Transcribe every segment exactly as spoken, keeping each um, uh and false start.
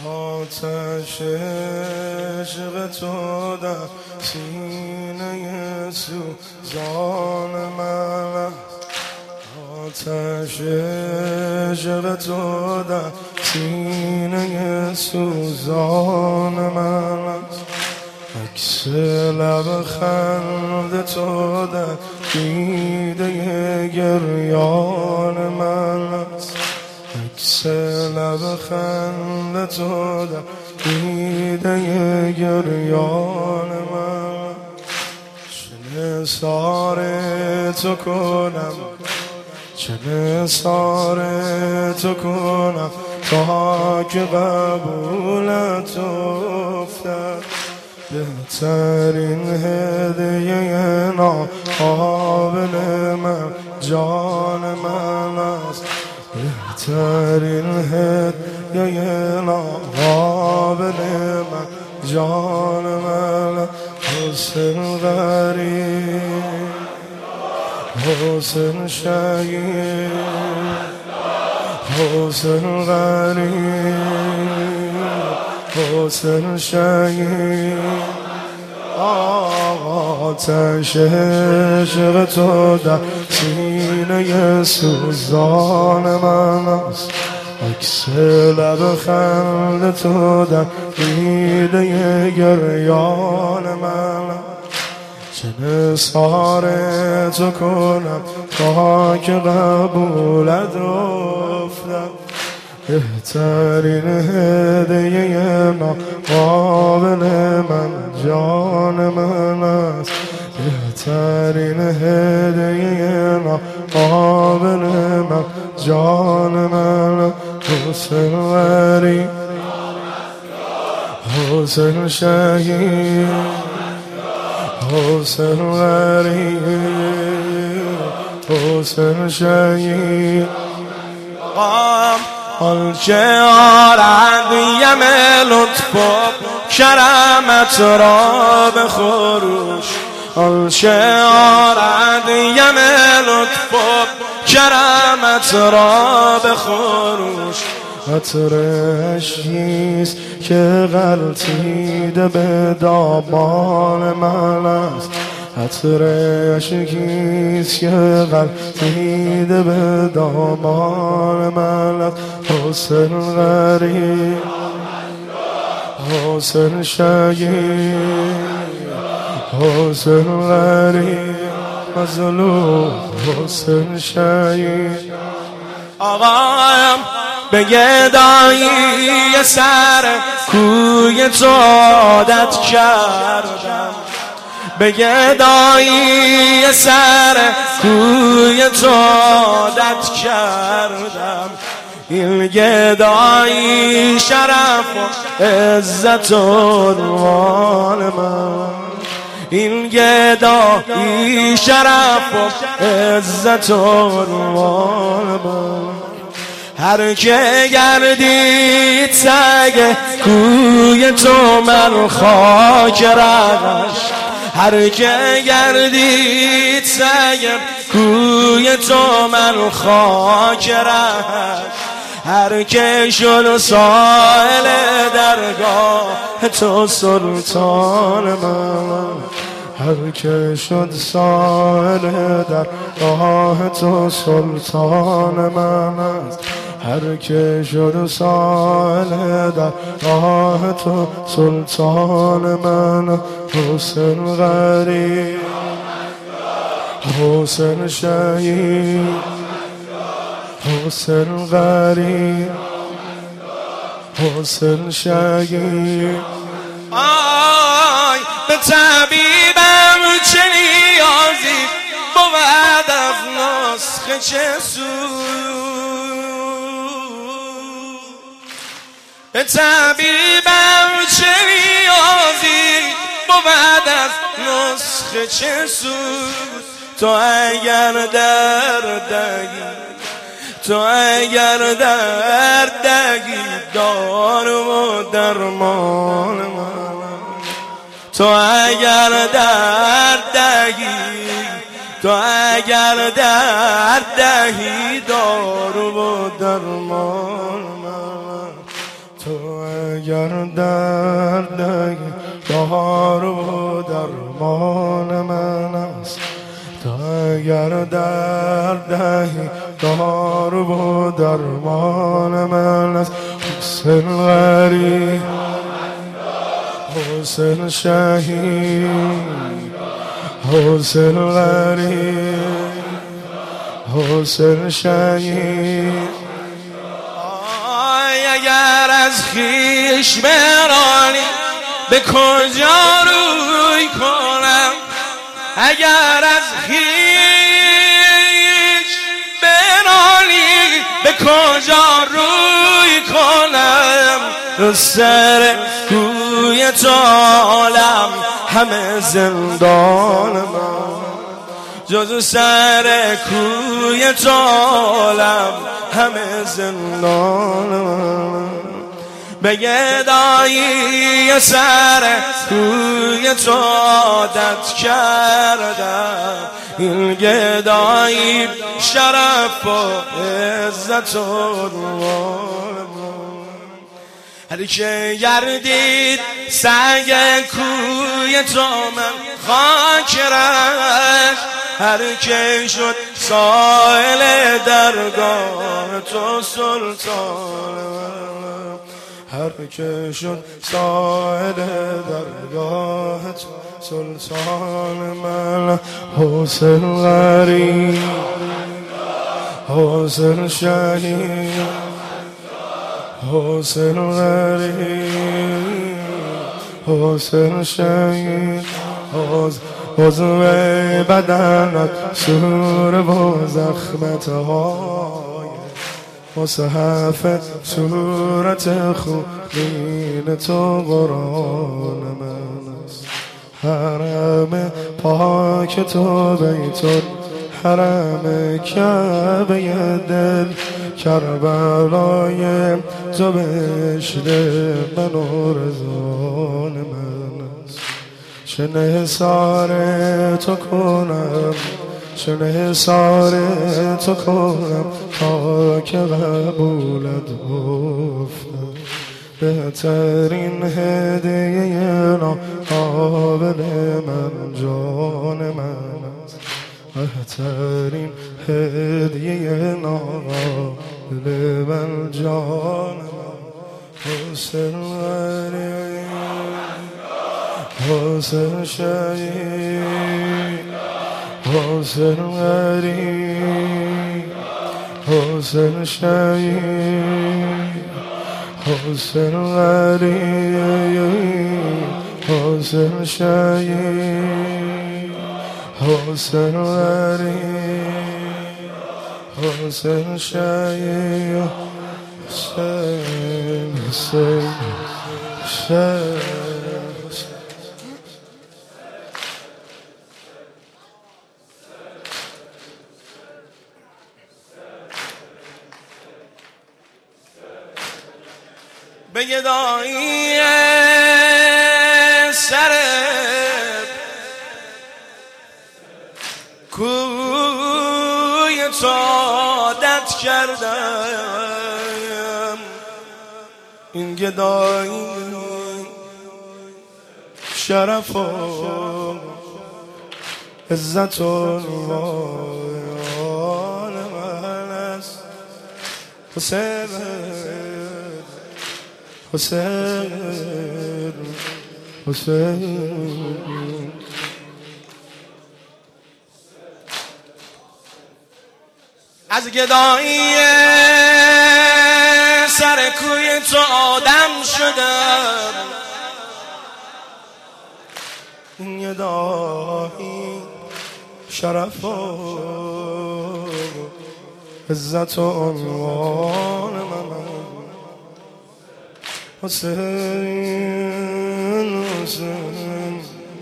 آتش عشق تو در سینه سوزان من، آتش عشق تو در سینه سوزان من، عکس لبخند تو در دیده گریان من، عکس لبخند تو در دیده گریان من. چه نثار تو کنم، چه نثار تو کنم تا که قبولت افتد، بهترین هدیه ناقابل من جان من است، بهترین هدیه ناقابل من جان من. حسن غریب، حسن شهید، حسن غریب، حسن شهید. آتش عشق تو در سینه سوزان من است، عکس لبخند تو در دیده گریان من. چه نثار تو کنم تا که قبولت افتد، بهترین هدیه ناقابل من جان من است، بهترین هدیه ناقابل من جان من. حسن غریب، حسن شهید، حسن غریب، حسن شهید. آنچه آرد یم لطف و کرمت را به خروش، آنچه آرد یم لطف و کرمت را به خروش، عطر عشقیست که غلطیده به دامان من است، عطر عشقیست که غلطیده به دامان من است. حسن غریب، حسن شهید، حسن غریب مظلوم، حسن شهید. آقایم به گدایی سر کوی تو عادت کردم، به گدایی سر کوی تو عادت کردم، این گدایی شرف و عزت و عنوان من، این گدایی شرف و عزت و عنوان من. هر که گردید سگ کوی تو من خاک رغش، هر که گردید سگ کوی تو من خاک رغش، هر که شد سائل درگاه تو سلطان من، هر که شد سائل درگاه تو سلطان من است، هر که شد سائل درگاه تو سلطان من. حسن غریب، حسن شهید، حسن غریب، حسن شهید. آی به طبیبم چه نیازی بود از نسخه چه سود، به طبیبم چه نیازی بود از نسخه چه سود. تو اگر دردگی، تو اگر دردگی دارو و درمان من، تو اگر دردگی، تو اگر دردگی دارو و درمان من، تو اگر درد بهار و درمان من است، تو اگر درد بهار و درمان من است، حسین غریب حسین شهید، حسین غریب حسین شهید. آی اگر از خویش برانی به کجا روی کنم، اگر از خویش برانی به کجا روی کنم، رو سر کوی تو عالم همه زندان من، جز سر کوی تو عالم همه زندان من. به گدایی سر کوی تو عادت کردم، این گدایی شرف و عزت و هر که گردید سنگ کوی تو من خاک رشت، هر که شد سائل درگاه تو سلطان، هر که شد سائل درگاه تو سلطان من. حسین غریب حسین شهید، حسین غریب حسین شهید. عضو بدنت سور و زخمتهای مصحف صورت خوبین تو قرآن من است، حرم پاک تو بیت حرم کعبه دل، کربلای تو بهشت من و رضوان من است. چه نثار تو کنم، چه نثار تو کنم تا که قبولت گفتم، بهترین هدیه ناقابل من جان من است، بهترین هدیه ناقابل من جان من. حسین غریب حسین شهید، حسین غریب حسین شهید، حسین غریب حسین شهید، حسین غریب حسین شهید. حسین حسین حسین به گدایی سر کوی تو عادت کردم، این گدایی شرف و عزت و عنوان من است. حسین حسین حسین از گدایی سر کوی تو آدم شدم، این گدایی شرف و عزت و عنوان من. حسین حسین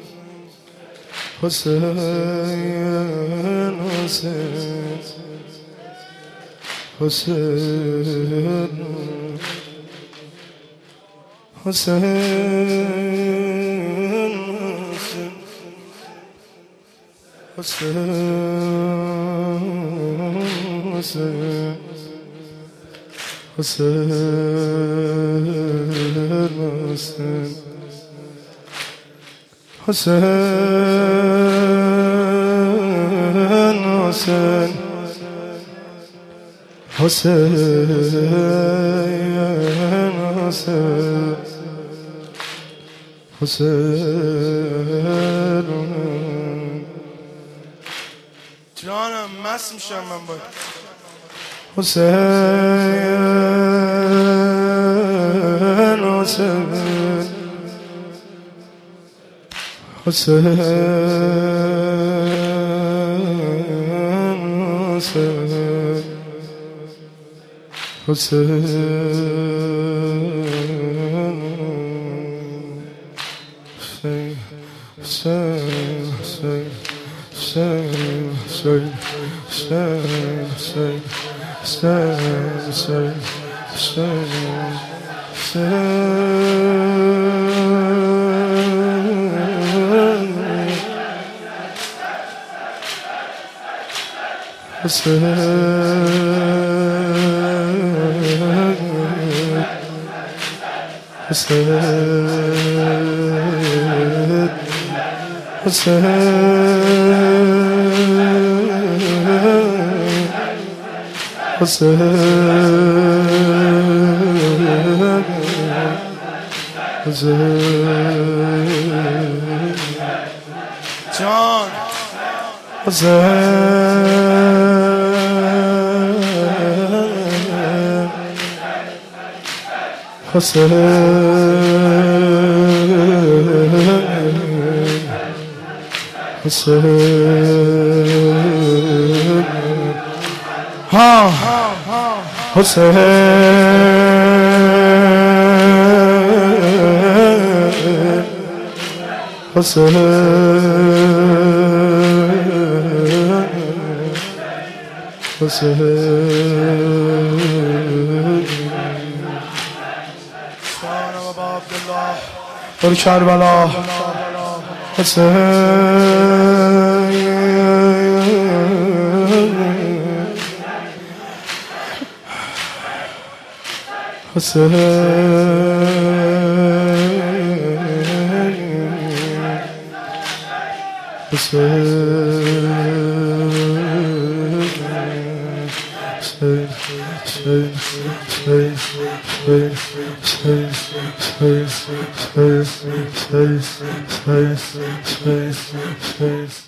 حسین حسین حسین حسین حسین حسین حسین حسین حسین حسین حسین حسین جانم مست میشم من باید حسین حسین حسین حسین حسین جان حسین حسین ها حسین حسین حسین بر کربلا حسین حسین حسین